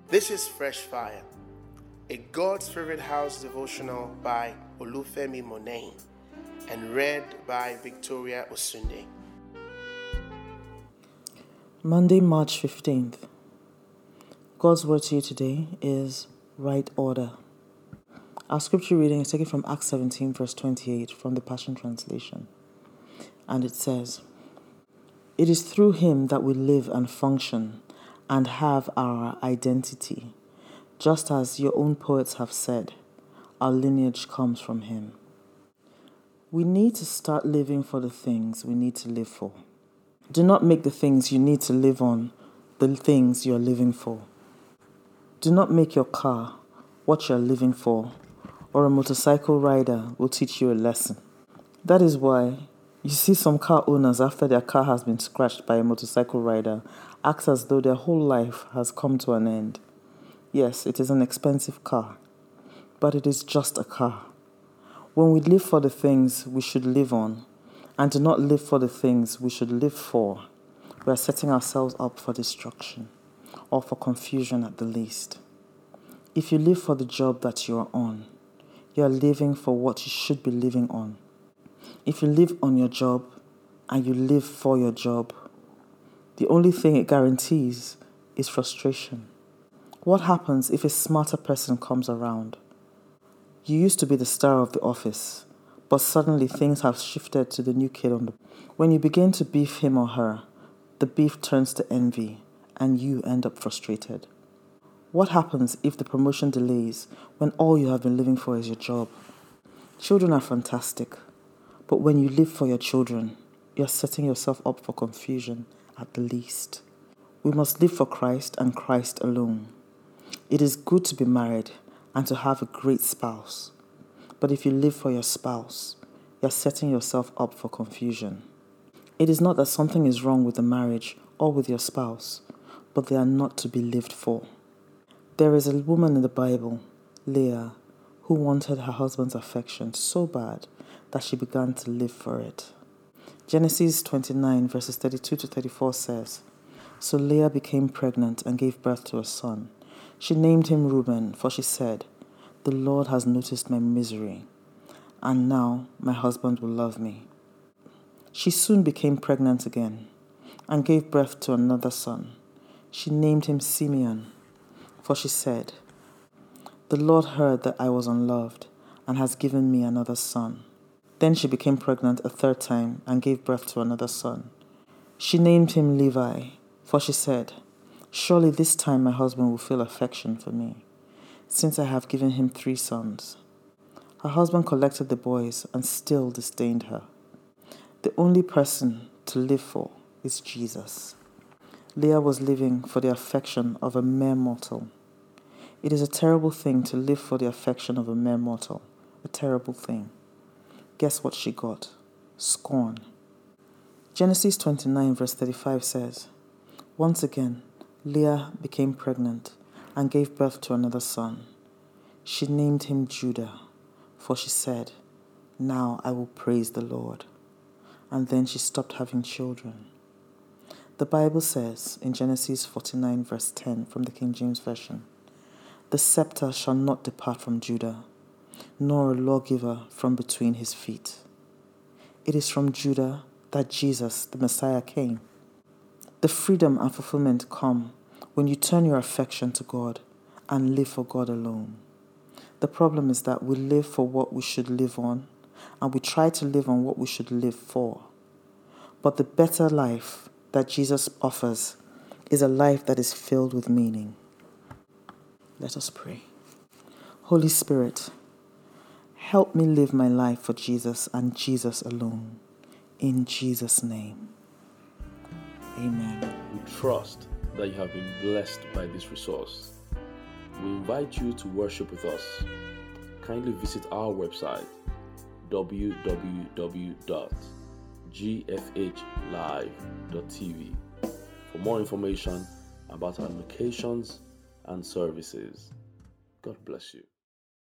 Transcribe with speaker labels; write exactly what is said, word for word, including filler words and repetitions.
Speaker 1: This is Fresh Fire, a God's Favorite House devotional by Olufemi Monain and read by Victoria Osunde.
Speaker 2: Monday, March fifteenth. God's word to you today is right order. Our scripture reading is taken from Acts seventeen, verse twenty-eight from the Passion Translation. And it says, "It is through him that we live and function and have our identity. Just as your own poets have said, our lineage comes from him." We need to start living for the things we need to live for. Do not make the things you need to live on the things you're living for. Do not make your car what you're living for, or a motorcycle rider will teach you a lesson. That is why you see some car owners, after their car has been scratched by a motorcycle rider, act as though their whole life has come to an end. Yes, it is an expensive car, but it is just a car. When we live for the things we should live on, and do not live for the things we should live for, we are setting ourselves up for destruction, or for confusion at the least. If you live for the job that you are on, you are living for what you should be living on. If you live on your job and you live for your job, the only thing it guarantees is frustration. What happens if a smarter person comes around? You used to be the star of the office, but suddenly things have shifted to the new kid on the... When you begin to beef him or her, the beef turns to envy and you end up frustrated. What happens if the promotion delays when all you have been living for is your job? Children are fantastic, but when you live for your children, you're setting yourself up for confusion at the least. We must live for Christ and Christ alone. It is good to be married and to have a great spouse, but if you live for your spouse, you're setting yourself up for confusion. It is not that something is wrong with the marriage or with your spouse, but they are not to be lived for. There is a woman in the Bible, Leah, who wanted her husband's affection so bad that she began to live for it. Genesis twenty-nine, verses thirty-two to thirty-four says, "So Leah became pregnant and gave birth to a son. She named him Reuben, for she said, 'The Lord has noticed my misery, and now my husband will love me.' She soon became pregnant again and gave birth to another son. She named him Simeon, for she said, 'The Lord heard that I was unloved and has given me another son.' Then she became pregnant a third time and gave birth to another son. She named him Levi, for she said, 'Surely this time my husband will feel affection for me, since I have given him three sons.' Her husband collected the boys and still disdained her. The only person to live for is Jesus. Leah was living for the affection of a mere mortal. It is a terrible thing to live for the affection of a mere mortal. A terrible thing. Guess what she got? Scorn. Genesis twenty-nine, verse thirty-five says, "Once again, Leah became pregnant and gave birth to another son. She named him Judah, for she said, 'Now I will praise the Lord.' And then she stopped having children." The Bible says in Genesis forty-nine, verse ten from the King James Version, "The scepter shall not depart from Judah, nor a lawgiver from between his feet." It is from Judah that Jesus, the Messiah, came. The freedom and fulfillment come when you turn your affection to God and live for God alone. The problem is that we live for what we should live on, and we try to live on what we should live for. But the better life that Jesus offers is a life that is filled with meaning. Let us pray. Holy Spirit, help me live my life for Jesus and Jesus alone. In Jesus' name, amen.
Speaker 3: We trust that you have been blessed by this resource. We invite you to worship with us. Kindly visit our website, w w w dot g f h live dot t v, for more information about our locations and services. God bless you.